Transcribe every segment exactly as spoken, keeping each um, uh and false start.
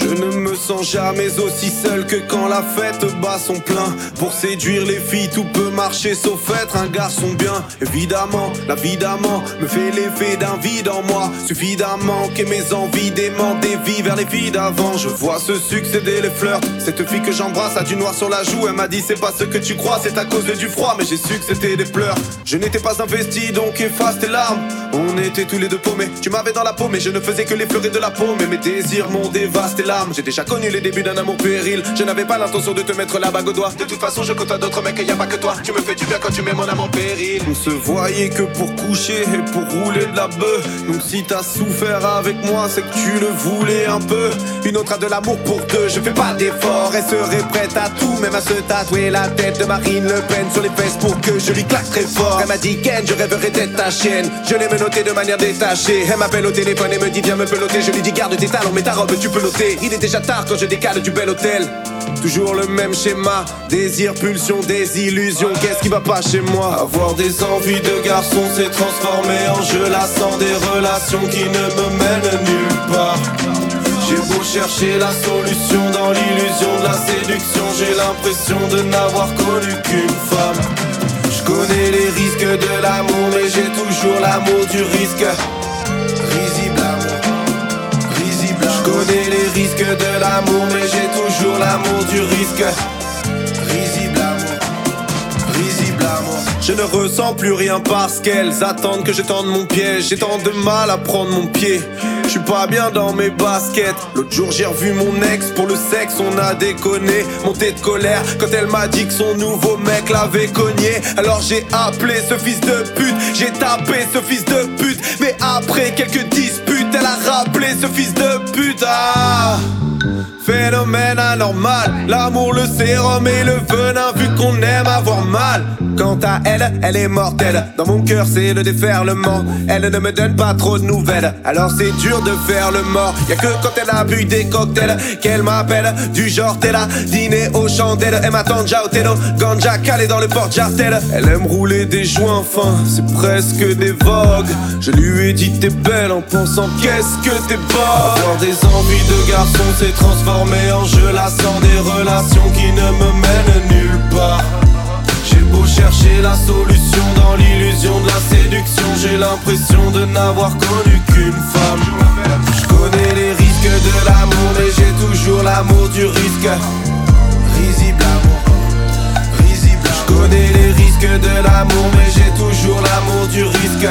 Je ne me sens jamais aussi seul que quand la fête bat son plein. Pour séduire les filles tout peut marcher sauf être un garçon bien. Évidemment, la vie d'amant me fait l'effet d'un vide en moi. Suffit d'un manque et mes envies démentent des vies vers les filles d'avant. Je vois se succéder les flirts. Cette fille que j'embrasse a du noir sur la joue. Elle m'a dit c'est pas ce que tu crois, c'est à cause du froid. Mais j'ai su que c'était des pleurs. Je n'étais pas investi donc efface tes larmes. On était tous les deux paumés. Tu m'avais dans la peau mais je ne faisais que l'effleurer de la peau. Mais mes désirs m'ont dévasté l'âme. J'ai déjà connu les débuts d'un amour péril. Je n'avais pas l'intention de te mettre la bague au doigt. De toute façon je côtoie d'autres mecs et y a pas que toi. Tu me fais du bien quand tu mets mon âme en péril. On se voyait que pour coucher et pour rouler de la bœuf. Donc si t'as souffert avec moi c'est que tu le voulais un peu. Une autre a de l'amour pour deux. Je fais pas d'effort, elle serait prête à tout. Même à se tatouer la tête de Marine Le Pen sur les fesses pour que je lui claque très fort. Elle m'a dit Ken je rêverais d'être ta chienne. Je l'ai menotté de manière détachée. Elle m'appelle au téléphone et me dit viens me peloter. Je lui dis garde tes talons mais ta robe tu peux l'ôter. Il est déjà tard quand je décale du bel hôtel. Toujours le même schéma, désir, pulsion, désillusion. Qu'est-ce qui va pas chez moi? Avoir des envies de garçon s'est transformé en jeu lassant. Des relations qui ne me mènent nulle part. J'ai beau chercher la solution dans l'illusion de la séduction. J'ai l'impression de n'avoir connu qu'une femme. Je connais les risques de l'amour mais j'ai toujours l'amour du risque. Risible amour, risible amour. Je connais les risques de l'amour mais j'ai toujours l'amour du risque. Risible amour, risible amour. Je ne ressens plus rien parce qu'elles attendent que je tende mon piège. J'ai tant de mal à prendre mon pied. Je suis pas bien dans mes baskets. L'autre jour j'ai revu mon ex pour le sexe, on a déconné. Montée de colère quand elle m'a dit que son nouveau mec l'avait cogné. Alors j'ai appelé ce fils de pute, j'ai tapé ce fils de pute. Mais après quelques disputes, elle a rappelé ce fils de pute. Ah, phénomène anormal, l'amour, le sérum et le venin. Vu qu'on aime avoir mal. Quant à elle, elle est mortelle. Dans mon cœur c'est le déferlement. Elle ne me donne pas trop de nouvelles. Alors c'est dur de faire le mort. Y'a que quand elle a bu des cocktails qu'elle m'appelle. Du genre t'es là, dîner aux chandelles. Elle m'attend déjà au télo, ganja calé dans le porte-jartel. Elle aime rouler des joints fins, c'est presque des vogues. Je lui ai dit t'es belle en pensant qu'est-ce que t'es pas. Avoir des envies de garçon s'est transformé en jeu lassant. Des relations qui ne me mènent nulle part. J'ai beau chercher la solution dans l'illusion de la séduction. J'ai l'impression de n'avoir connu qu'une femme. Je connais les risques de l'amour mais j'ai toujours l'amour du risque. Risible amour, risible amour. Je connais les risques de l'amour mais j'ai toujours l'amour du risque.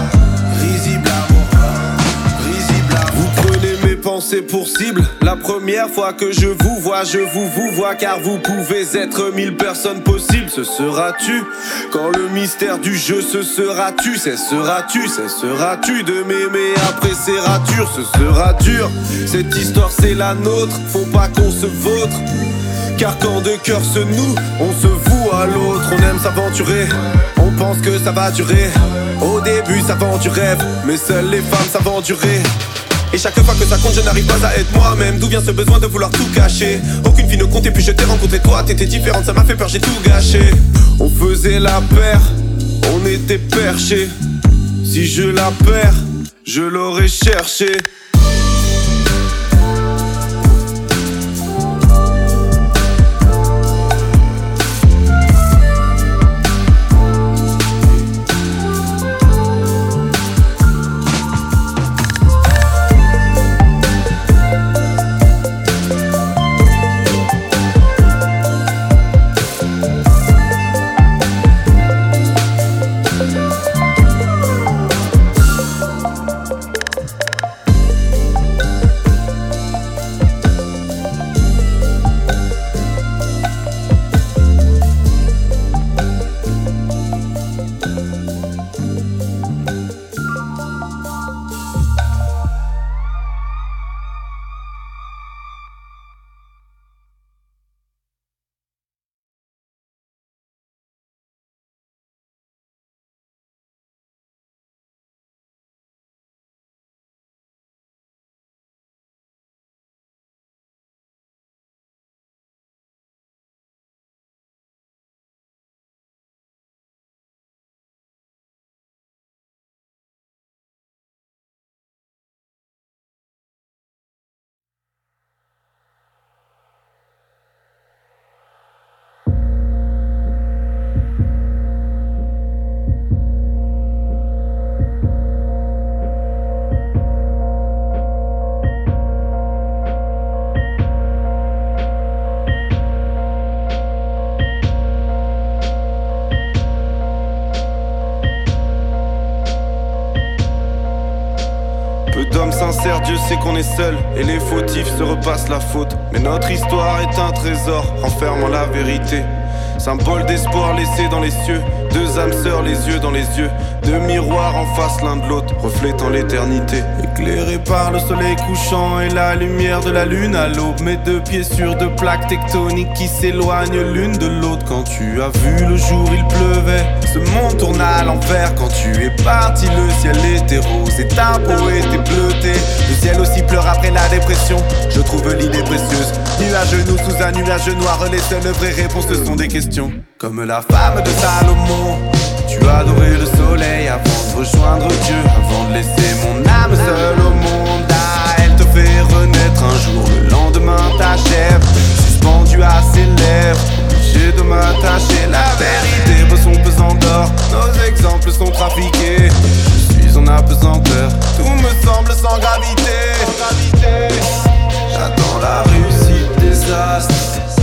Risible amour, risible amour. Vous prenez mes pensées pour cible. La première fois que je vous vois, je vous vous vois. Car vous pouvez être mille personnes possibles. Ce seras-tu? Quand le mystère du jeu, ce seras-tu? Cesseras-tu? Cesseras-tu de m'aimer après ces ratures? Ce sera dur, cette histoire c'est la nôtre. Faut pas qu'on se vautre. Car quand deux cœurs se nouent, on se voue à l'autre. On aime s'aventurer, on pense que ça va durer. Au début ça vend du rêve, mais seules les femmes savent endurer. Et chaque fois que ça compte je n'arrive pas à être moi-même. D'où vient ce besoin de vouloir tout cacher? Aucune fille ne comptait puis je t'ai rencontré toi. T'étais différente, ça m'a fait peur, j'ai tout gâché. On faisait la paire, on était perchés. Si je la perds, je l'aurais cherché. Peu d'hommes sincères, Dieu sait qu'on est seul, et les fautifs se repassent la faute. Mais notre histoire est un trésor, renfermant la vérité. Symbole d'espoir laissé dans les cieux, deux âmes sœurs, les yeux dans les yeux, deux miroirs en face l'un de l'autre, reflétant l'éternité. Éclairé par le soleil couchant et la lumière de la lune à l'aube, mes deux pieds sur deux plaques tectoniques qui s'éloignent l'une de l'autre. Quand tu as vu le jour, il pleuvait, ce monde tourna à l'envers. Quand tu es parti, le ciel était rose et ta peau était bleutée. Le ciel aussi pleure après la dépression, je trouve l'idée précieuse. Nuage genoux sous un nuage noir, les seules vraies réponses ce sont des questions. Comme la femme de Salomon, tu as adoré le soleil avant de rejoindre Dieu, avant de laisser mon âme seule au monde. Ah, elle te fait renaître un jour, le lendemain t'achève, suspendu à ses lèvres, obligé de m'attacher. La vérité vaut son pesant d'or, nos exemples sont trafiqués. Je suis en apesanteur, tout me semble sans gravité. J'attends la réussite des astres,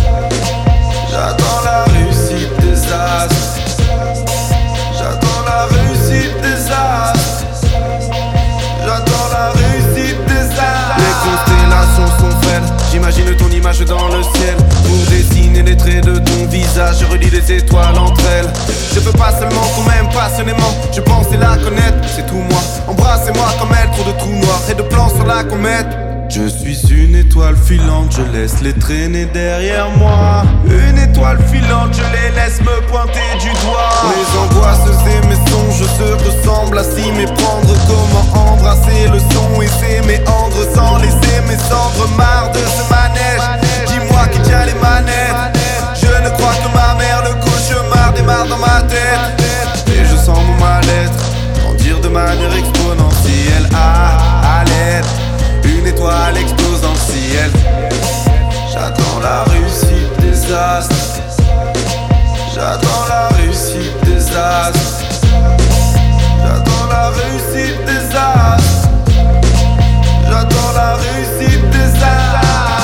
j'attends la réussite des astres, j'attends la réussite des astres, j'attends la réussite des astres. Les constellations sont belles, j'imagine ton image dans le ciel. Pour dessiner les traits de ton visage, je relis les étoiles entre elles. Je veux pas seulement qu'on m'aime passionnément, je pensais la connaître, c'est tout moi. Embrassez-moi comme elle, trop de trous noirs et de plans sur la comète. Je suis une étoile filante, je laisse les traîner derrière moi. Une étoile filante, je les laisse me pointer du doigt. Mes angoisses et mes songes se ressemblent à s'y méprendre. Comment embrasser le son et ses méandres sans laisser mes cendres. Marre de ce manège, dis-moi qui tient les manettes. Je ne crois que ma mère, le cauchemar démarre dans ma tête. Et je sens mon mal-être grandir de manière exponentielle. À, à l'aide, une étoile explose dans le ciel. J'attends la réussite des astres, j'attends la réussite des astres, j'attends la réussite des astres, j'attends la réussite des astres.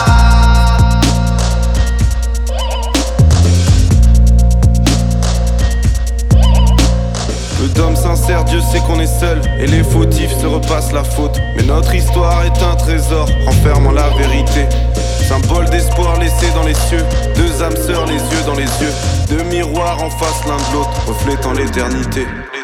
Peu d'hommes sincères, Dieu sait qu'on est seul, et les fautifs se repassent la faute. Mais notre histoire est un trésor, renfermant la vérité. Symbole d'espoir laissé dans les cieux, deux âmes sœurs, les yeux dans les yeux, deux miroirs en face l'un de l'autre, reflétant l'éternité.